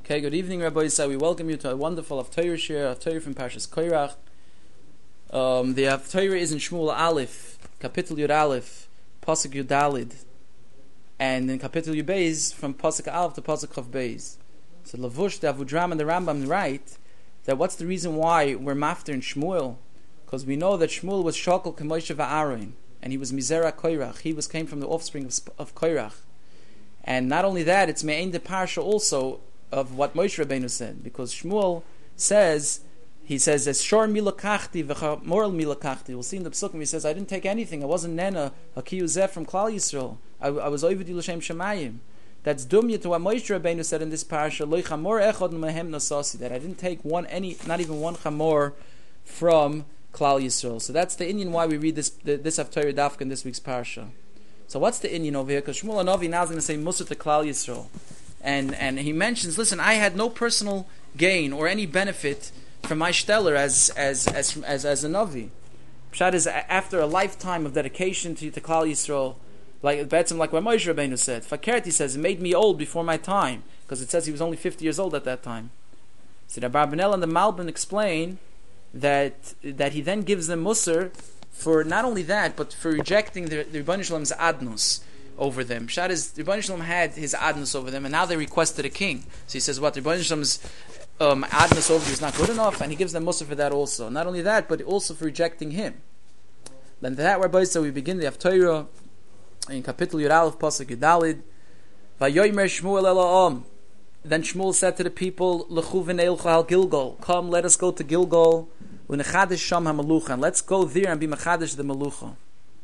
Okay, good evening, Rabbi Yisai. We welcome you to a wonderful Haftarah share, Haftarah from Parshas Korach. The Haftarah is in Shmuel Aleph, Kapitel Yud Aleph, Pasuk Yud Dalid, and in Kapitel Yud Beis, from Pasuk Aleph to Pasuk Chav Beis. So Lavush, the Avudram, and the Rambam write that what's the reason why we're mafter in Shmuel? Because we know that Shmuel was Shokol K'Moshe Va'aron, and he was Mizera Korach. He came from the offspring of Korach. And not only that, it's Me'ein de Parsha also of what Moshe Rabbeinu said, because Shmuel says, as Shor milakachti v'chamor milakachti. We'll see in the Psukim, he says, I didn't take anything. I wasn't Nena, a Kiyuzeh from Klal Yisrael. I was Ovedi L'Shem Shemayim. That's dumya to what Moshe Rabbeinu said in this Parsha, Lo chamor echad mehem nasasi, that I didn't take not even one chamor from Klal Yisrael. So that's the Indian why we read this Haftarah Dafka in this week's Parsha. So what's the Indian over here? Because Shmuel Hanavi now is going to say Musar to Klal Yisrael. And he mentions, listen, I had no personal gain or any benefit from my shteller as a Navi. Pshat is after a lifetime of dedication to Klal Yisrael, like what Moshe Rabbeinu said. Fakert, he says, it made me old before my time, because it says he was only 50 years old at that time. So the Barbanel and the Malbin explain that he then gives them Musar for not only that, but for rejecting the Rebbeinu Shalom's adnus over them. Pshat is, the Rebbeinu Shalom had his adnus over them, and now they requested a king. So he says, what, the Rebbeinu Shalom's adnus over you is not good enough, and he gives them Musar for that also. Not only that, but also for rejecting him. Then that, Rabbi, so we begin the Haftarah in Kapitel Yud Aleph, Pasuk Yud Dalid. Vayomer Shmuel el ha'am. Then Shmuel said to the people, Lechu v'neilchu al Gilgal. Come, let us go to Gilgal. U'nechadish sham ha'melucha. And let's go there and be mechadish the melucha.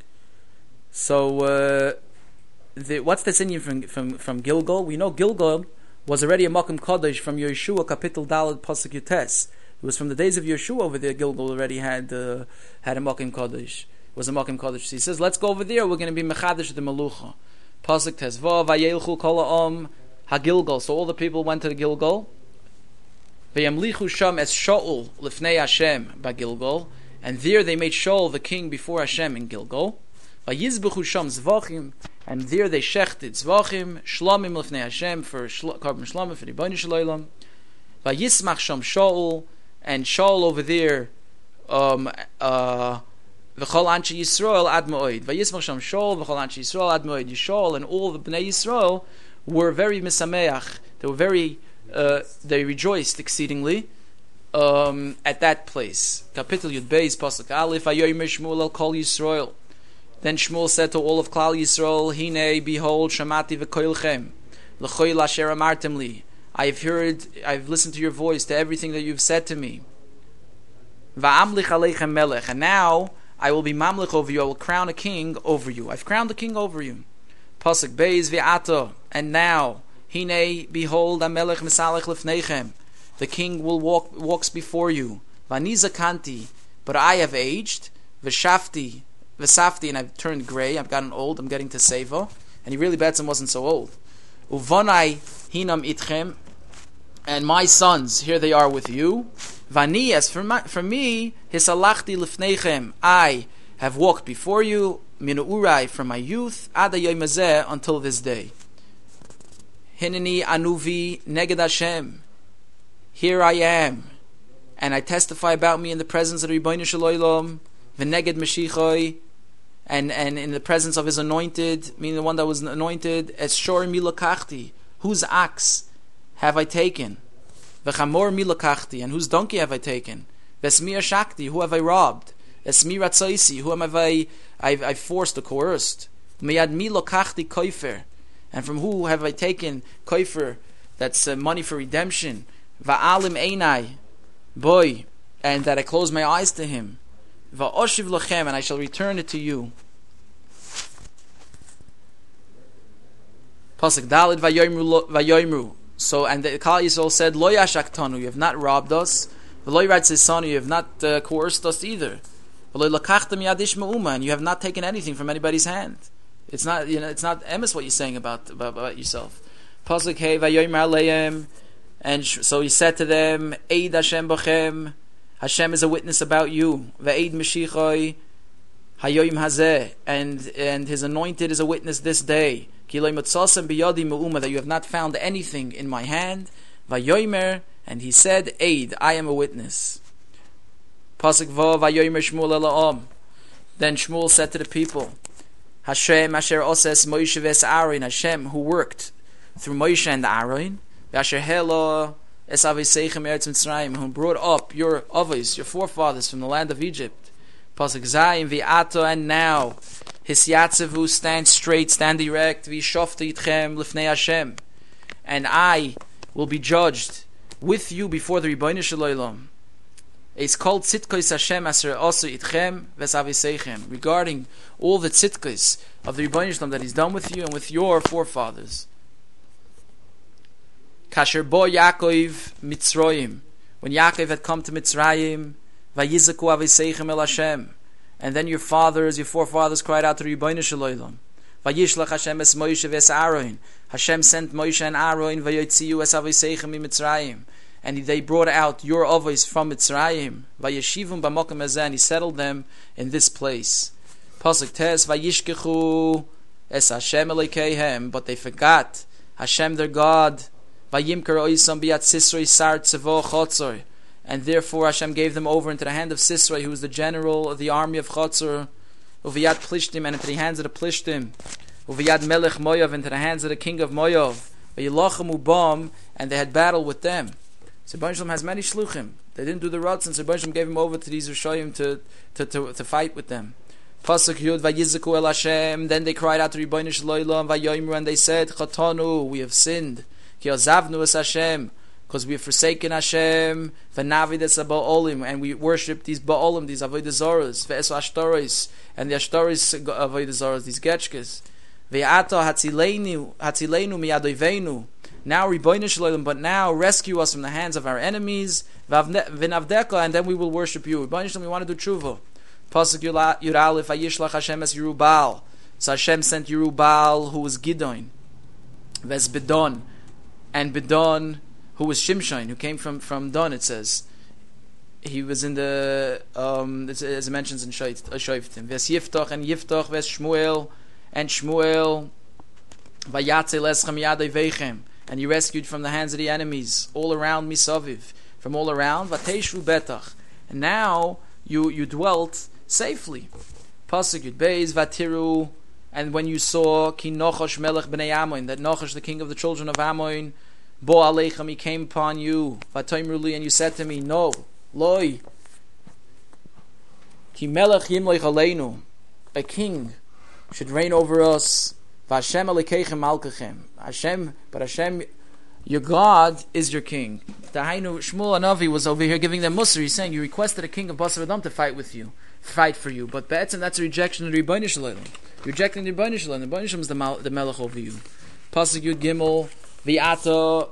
So, what's this Indian from Gilgal? We know Gilgal was already a Makom Kodesh from Yeshua, Kapitel Dalad Pasuk Yutes. It was from the days of Yeshua over there. Gilgal already had a Makom Kodesh. It was a Makom Kodesh. So he says, let's go over there. We're going to be mechadish the melucha. Pasuk Tezva vayelchu kol ha'am haGilgal. So all the people went to the Gilgal. Vayamlichu sham es Shaul lifnei Hashem baGilgal, and there they made Shaul the king before Hashem in Gilgal. Vayizbechu sham zvachim, and there they shechted zvachim shlamim lifnei Hashem for carbon shlamim for the Rebbeinu Shalom. Vayismach sham Shaul, and Shaul over there v'chol anshi Yisrael ad moed. Vayismach sham Shaul v'chol anshi Yisrael ad moed. Yisrael and all the Bnei Yisrael were very misameach. They were very they rejoiced exceedingly at that place. Kapitel Yud Beis Pasuk Aleph. Vayomer Shmuel el kol Yisrael. Then Shmuel said to all of Klal Yisrael, Hine, behold, Shamati v'koilchem, l'choil asher amartem li. I've listened to your voice, to everything that you've said to me. Va'amlich aleichem melech, and now I will be mamlich over you. I will crown a king over you. I've crowned a king over you. Pasuk Beis v'ato, and now, Hine, behold, amelech misalech lefneichem, the king walks before you. V'anizakanti, but I have aged. V'shafti, and I've turned grey, I've gotten old, I'm getting to Seva. And he really Batson wasn't so old. Uvonai hinam itchem, and my sons, here they are with you. Vani, as for me, hisalachti lifneichem, I have walked before you, minu urai, from my youth, ada yoymazeh, until this day. Hineni anuvi neged Hashem, here I am, and I testify about me in the presence of the Rebbeinu Shalom, v'neged Mashiachoi, and in the presence of his anointed, meaning the one that was anointed, es shor milakachti, whose ox have I taken? V'chamor milakachti, and whose donkey have I taken? V'esmi shakti, who have I robbed? Esmi ratzaisi, who am I forced or coerced? Miyad milakachti koifer, and from who have I taken koifer, that's money for redemption? Va'alim einai, boy, and that I close my eyes to him. Va'oshiv lochem, and I shall return it to you. Pasuk Dalid vayoymru. So, and the Klal Yisrael said, Lo yashaktanu, you have not robbed us. V'lo yiratzisanu, you have not coerced us either. V'lo lakachtam yadish ma'uma, and you have not taken anything from anybody's hand. It's not, it's not emes what you're saying about yourself. Pasuk Hey vayoymar aleim, and so he said to them, Eid Hashem b'chem, Hashem is a witness about you. Ve'ed Mashiachoi hayoyim hazeh, and his anointed is a witness this day. That you have not found anything in my hand. Vayomer, and he said, Aid, I am a witness. Pasuk Vav, Vayomer Shmuel ela'am. Then Shmuel said to the people, Hashem asher oses Moshe ves Aaron, Hashem who worked through Moshe and Aaron, Asher helo es aviseichem eretz Mitzrayim, who brought up your avos, your forefathers from the land of Egypt. Pasuk Zayim v'ato, and now hisyatzevu, stand straight, stand erect, v'shofta itchem lifnei Hashem, and I will be judged with you before the Rebbeinu Shel Olam. It's called Tzidkos Hashem Aser Osu Itchem Vesaviseichem, regarding all the tzidkos of the Rebbeinu Shel Olam that He's done with you and with your forefathers. Kasher bo Yaakov Mitzrayim, when Yaakov had come to Mitzrayim, Vayizaku Aviseichem El Hashem, and then your forefathers cried out to the Rebbeinu Shel Olam. Vayishlach Hashem es Moshe ves Aaron, Hashem sent Moshe and Aaron, Vayotziu es Aviseichem in Mitzrayim, and they brought out your avos from Mitzrayim. Vayeshivum b'makom hazeh, and He settled them in this place. Pasuk Tes, Vayishkechu es Hashem Elokeihem, but they forgot Hashem their God. Vayimker oisam biyat Sisrei sar tzevo Chotzor, and therefore Hashem gave them over into the hand of Sisrei, who was the general of the army of Chotzor. Uviyad Plishtim, and into the hands of the Plishtim. Uviyad Melech Moav, into the hands of the king of Moav. Vayilachem ubam, and they had battle with them. So Rebbeinu Shalom has many shluchim. They didn't do the Ratzon, so Rebbeinu Shalom gave him over to these Rishoyim to fight with them. Pasuk Yud, Vayizaku El Hashem, then they cried out to Rebbeinu Shalom, Vayoimru, and they said, Chatanu, we have sinned. Ki azavnu es Hashem, because we have forsaken Hashem. V'navid es ba'olim, and we worship these ba'olim, these avodah zaros, ve'esu ashtaros, and the ashtaros avodah zaros, these getchkes. Ve'ata hatzileinu miyadoivenu. Now Rebbeinu Shalom, but now rescue us from the hands of our enemies. V'navdeka, and then we will worship you. Rebbeinu Shalom, we want to do tshuva. Pasuk Yud Aleph, Vayishlach Hashem es Yerubal. So Hashem sent Yerubal, who was Gidon. Ves Bedon, and Bedon, who was Shimshon, who came from Don, it says. He was in the, as it mentions in Shoftim. Ves Yiftach, and Yiftach, Ves Shmuel, and Shmuel, Vayatze leschem yadei veichem, and he rescued from the hands of the enemies, all around Misaviv, from all around, Vateshvu betach, and now you dwelt safely. Pasuk Yud Beis, Vatiru, and when you saw Ki Nochash melech b'nei Ammon, that Nochash, the king of the children of Ammon, Bo Aleichem, he came upon you, Vatoimru li, and you said to me, no, Loi, Ki melech yimloich aleinu, a king should reign over us. Vashem Elikeichem Malkachem. Hashem, but Hashem, your God is your king. Dahainu, Shmuel Hanavi was over here giving them Musar. He's saying, you requested a king of Basar Adam to fight for you. But Be'etzim, that's a rejection of the Rebbeinu Shalom. You're rejecting the Rebbeinu Shalom. The Rebbeinu Shalom is the Melech over you. Pasuk Yud Gimel, V'ata,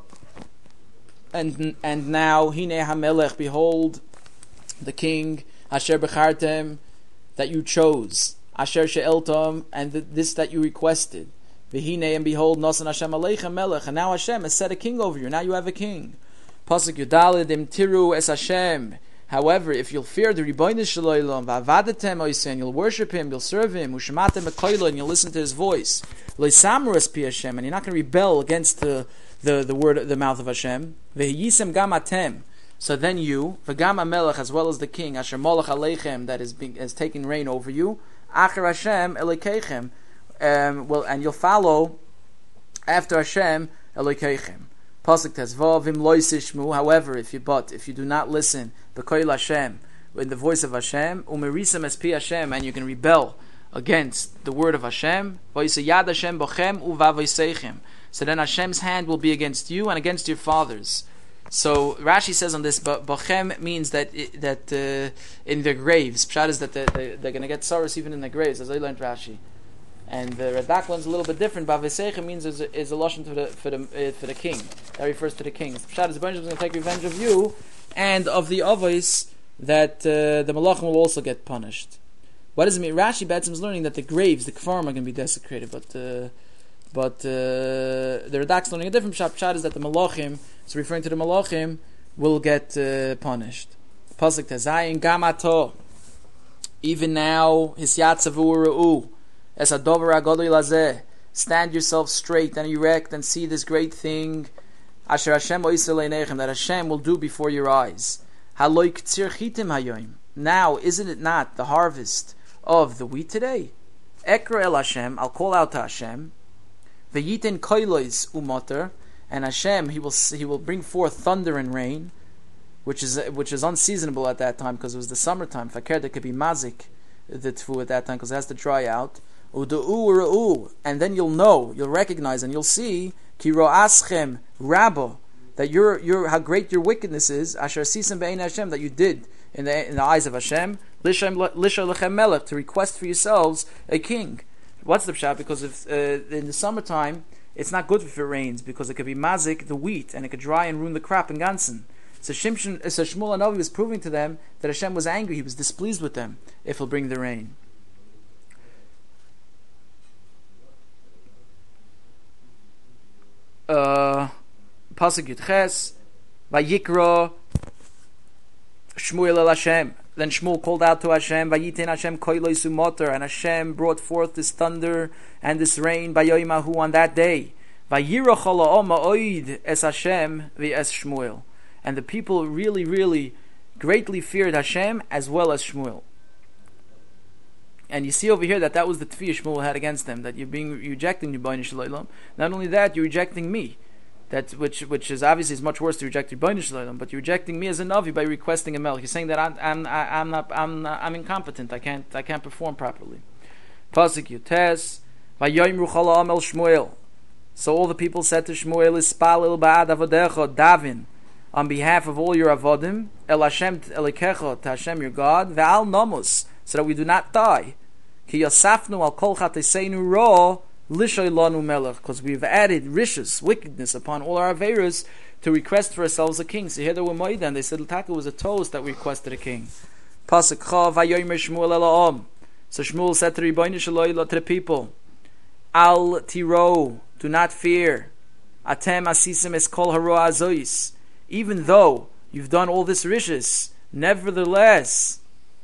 and now, Hine HaMelech, behold, the king, Asher Bechartem, that you chose. Asher she'eltam, and this that you requested. V'hine, and behold, Nasan Hashem Aleichem Melech, and now Hashem has set a king over you. Now you have a king. Pasuk Yudalid, Im Tiru es Hashem. However, if you'll fear the Rebbeinu Shel Olam, v'avadetem oiseh, and you'll worship Him, you'll serve Him, u'shematem ekoilo, and you'll listen to His voice, loisamru es pi Hashem, and you're not going to rebel against the word, the mouth of Hashem. V'hiyisem gam atem. So then you, v'gam Melech, as well as the king, Asher Molech Aleichem, that is taking reign over you, Acher Hashem Elikeichem, and you'll follow after Hashem Elikeichem. Pasuk Tezvav Vim Loisishmu. However, if you do not listen, B'Koil Hashem, in the voice of Hashem, Umerisam es pi Hashem, and you can rebel against the word of Hashem. V'Yisayad Hashem bochem uvavoseichem. So then Hashem's hand will be against you and against your fathers. So Rashi says on this, bochem means that in their graves. Pshat is that they're going to get sorrows even in their graves, as I learned Rashi. And the Radak one's a little bit different. Baveseicha means is a lashon for the king. That refers to the king. Pshat is the Rebbeinu is going to take revenge of you and of the avos that the malachim will also get punished. What does it mean? Rashi Betzim is learning that the graves, the kfarim, are going to be desecrated, but the Radak's learning a different pshat. Pshat is that the malachim, it's referring to the malachim, will get punished. Pasuk Tezayin Gamato. Even now, Hisyatzavu Ra'u. As Adover Agadol Lazeh, stand yourself straight and erect and see this great thing. Asher Hashem oiseh leinechem, that Hashem will do before your eyes. Haloi k'tzir chitim hayoim. Now, isn't it not the harvest of the wheat today? Ekra el Hashem, I'll call out to Hashem. V'yiten koilois umoter, and Hashem, He will bring forth thunder and rain, which is unseasonable at that time because it was the summertime. Fakir, there could be mazik the tfu at that time because it has to dry out. U'du'u, and then you'll recognize, and you'll see ki ro'aschem rabbo, that your how great your wickedness is. Asher sisem be'ein Hashem, that you did in the eyes of Hashem. Lisha lechem melech, to request for yourselves a king. What's the pshat? Because if in the summertime it's not good if it rains because it could be mazik the wheat and it could dry and ruin the crop in ganzen. So Shmuel Hanavi was proving to them that Hashem was angry; He was displeased with them if He'll bring the rain. Pasuk Yud Ches, Vayikra Shmuel el Hashem. Then Shmuel called out to Hashem, Vayitin Hashem koiloi sumoter, and Hashem brought forth this thunder and this rain Vayoimahu on that day. Vayirach ha'om ha'oid es Hashem v'es Shmuel. And the people really, really greatly feared Hashem as well as Shmuel. And you see over here that was the tefillah Shmuel had against them, that you're rejecting Rebbeinu Shalom. Not only that, you're rejecting me. That which is obviously is much worse to reject Rebbeinu Shalom, but you're rejecting me as a Navi by requesting a melech. You're saying that I'm incompetent. I can't perform properly. Pasuk Yutes Vayoimru Chala Amel Shmuel. So all the people said to Shmuel, Ispalil ba'ad avodecha, Davin, on behalf of all your avodim, El Hashem Elikecha, to Hashem your God, Ve'al Namus, so that we do not die. Ki yasafnu al kol chateseinu ro lishoy lanu melech, because we've added rishus, wickedness, upon all our averas to request for ourselves a king. So here they were moed, and they said L'taka was a toast that we requested a king. Pasuk Cha Vayomer Shmuel el ha'am. So Shmuel said to Rebbeinu Shalom, to the people, Al tiro, do not fear. Atem asisim es kol haro azois. Even though you've done all this rishus, nevertheless,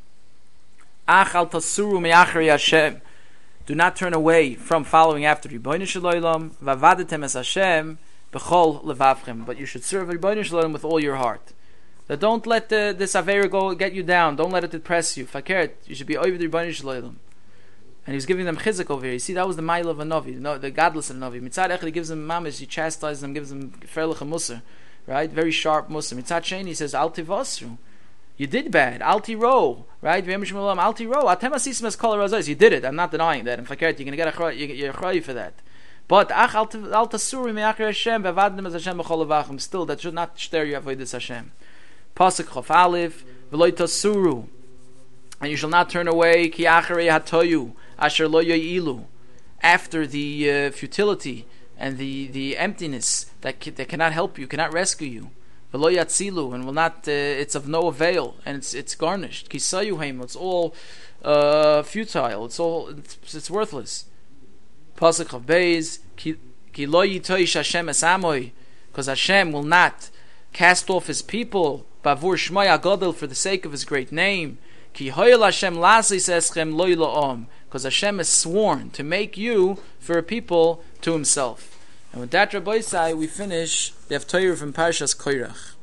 ach al tasuru me'achri Hashem. Do not turn away from following after Rebbeinu Shalom. Vavadetem es Hashem b'chol levavchem. But you should serve Rebbeinu Shalom with all your heart. That don't let this avera go get you down. Don't let it depress you. Fakert, you should be over the Rebbeinu Shalom. And he was giving them chizuk over here. You see, that was the mile of a Navi, the godless of a Navi. Mitzad echad, he gives them mamish, he chastises them, gives them ferlich a musar, right? Very sharp musar. Mitzad shein, he says, al tivasru. You did bad. Al tiro, right? Al tiro. Atem asisim es kol razos. You did it. I'm not denying that. In fakert, you're going to get a chay for that. But ach al tasuri me'achir Hashem v'avadnim as Hashem b'chol levachem. Still, that should not stir you avoid this Hashem. Pasuk Chof Aleph v'loy tasuru. And you shall not turn away ki acharei hatoyu asher lo yoyilu, after the futility and the emptiness that cannot help you, cannot rescue you. V'lo yatzilu, and will not. It's of no avail, and it's garnished. Kisayu heim. It's all futile. It's worthless. Pasuk of Beis ki lo yitoish Hashem es amoy, because Hashem will not cast off His people bavur shmaya gadol, for the sake of His great name. Ki hoyel Hashem lasis eschem lo yilaom, because Hashem has sworn to make you for a people to Himself. And with that, Rabbi Isai, we finish the Haftarah from Parshas Koirach.